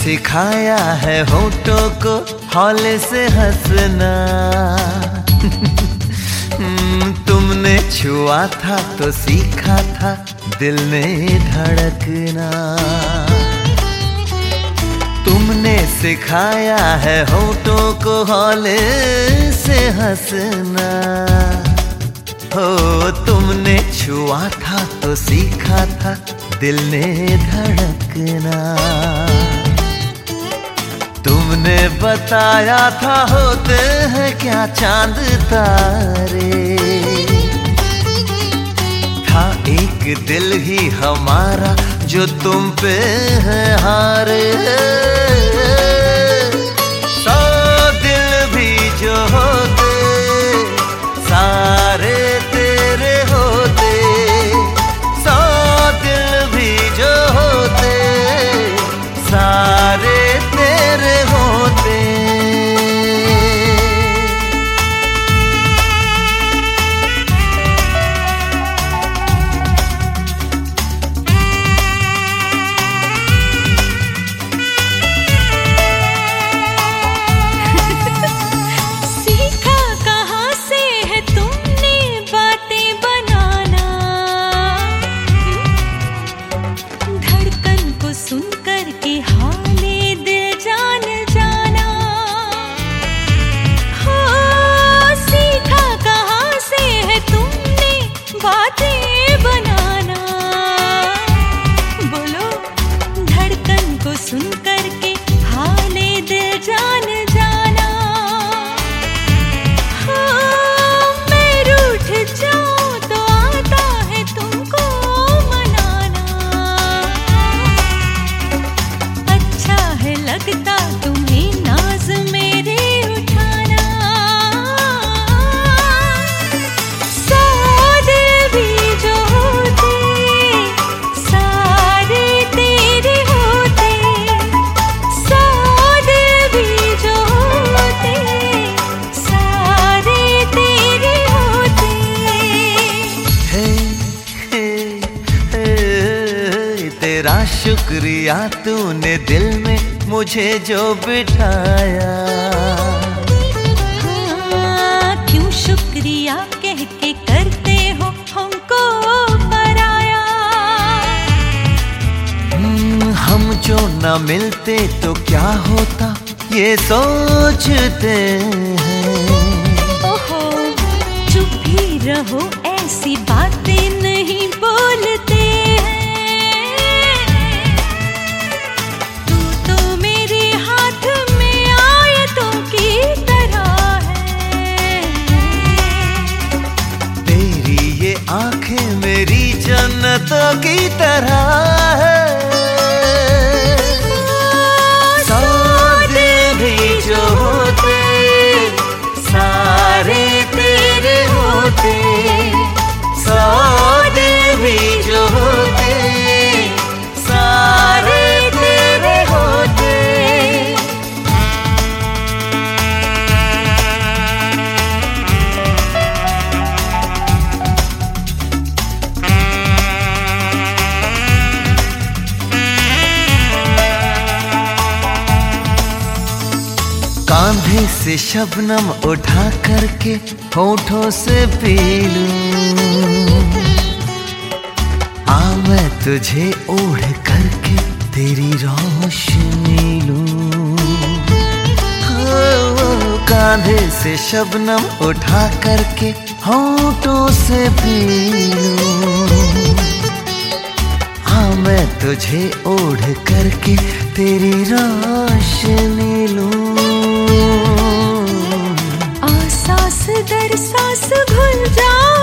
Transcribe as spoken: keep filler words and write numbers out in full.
सिखाया है होठों को हौले से हंसना। तुमने छुआ था तो सीखा था दिल ने धड़कना। तुमने सिखाया है होठों को हौले से हंसना। हो तुमने छुआ था तो सीखा था दिल ने धड़कना। तुमने बताया था होते हैं क्या चांद तारे। था एक दिल ही हमारा जो तुम पे है हारे। सौ दिल भी जो होते सारे तेरे होते। सौ दिल भी जो होते सारे तेरे होते। तेरा शुक्रिया तूने दिल में मुझे जो बिठाया। हाँ, क्यों शुक्रिया कह के करते हो हमको पराया। हम जो न मिलते तो क्या होता ये सोचते हैं। ओहो चुप ही रहो ऐसी बातें नहीं बोलते हैं। आंखें मेरी जन्नतों की तरह है। सौ दिल भी जो होते सारे तेरे होते। सौ दिल भी जो होते सारे तेरे होते। कांधे से शबनम उठा करके होठों से पी लूं। आ मैं तुझे ओढ़ करके तेरी रोशनी लूं। कांधे से शबनम उठा करके होठों से पी लूं। आ मैं तुझे ओढ़ करके तेरी रोशनी लूं। आ सांस दर सांस भूल जा